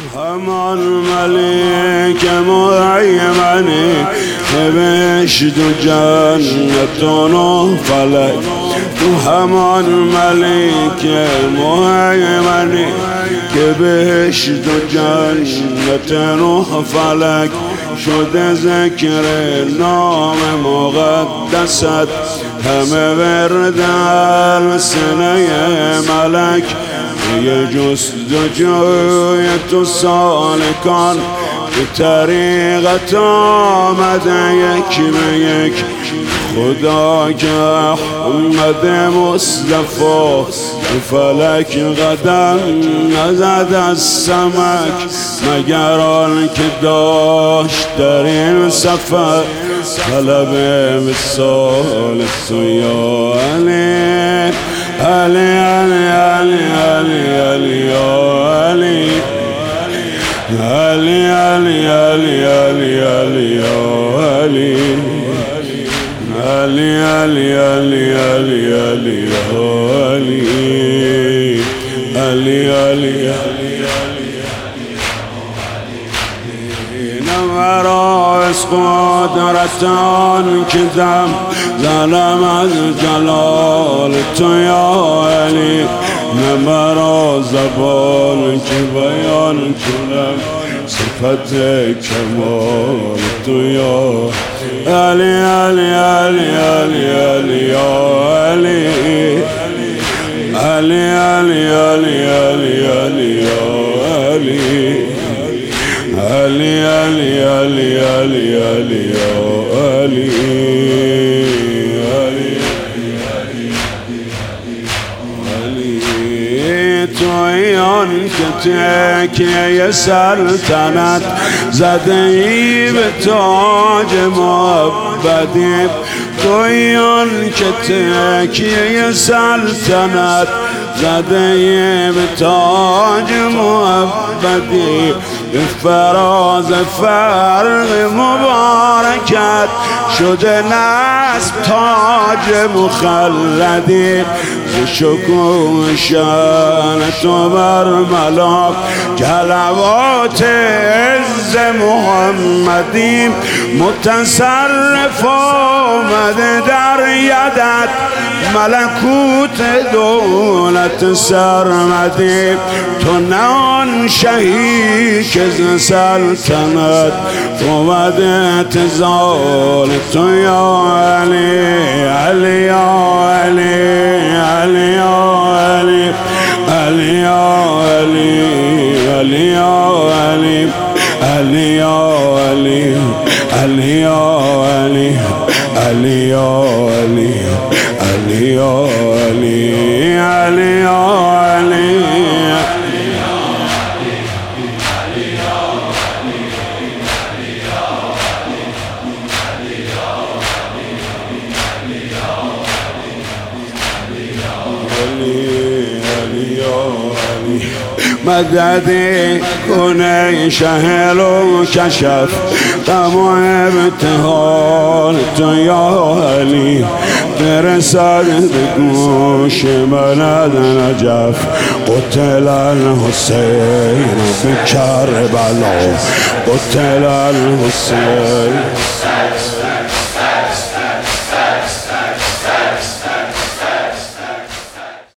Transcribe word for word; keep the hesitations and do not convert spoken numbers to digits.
همان ملک مهیمنی که بهشت و جنت و فلک. تو همان ملک مهیمنی که بهشت و جنت و فلک. شده ذکر نام مقدست همه ورد السنه ملک. یه جستجوی تو سالکان به طریقت آمده یک به یک. خدا که احمد مصطفی به فلک قدم نزد از سمک. مگر آن که داشت در این سفر طلب مثال تو یا علی علی علی علی علی علی علی علی علی علی علی علی علی علی علی علی علی علی علی نمرا از قدرتان که دم زنم از جلال تو یا علی. نمرا زبان که بیان کنم صفت کمال تو یا علی علی علی علی علی علی علی علی علی علی علی علی علی علی علی علی علی تویان که تکیه سلطنت زده ای به تاج معبدی. تویان که تکیه سلطنت زده ای به تاج معبدی. به فراز فرق مبارکت شده نصب تاج مخلدی. ز شکوه شان تو بر ملاک جلوات عز محمدی. متصرف آمده در یدت ملکوت دولت سرمدی. تو نه آن شهی که ز سلطنت بود اعتزال تو یا علی علی یا علی علی یا علی علی یا علی علی یا علی علی یا علی علی یا علی علی یا علی علی یا علی علی یا علی مدد کنه شهل و کشف غم و ابتحال تو یا علی. برسد به گوش بلد نجف قتل الحسین به کربلا قتل الحسین.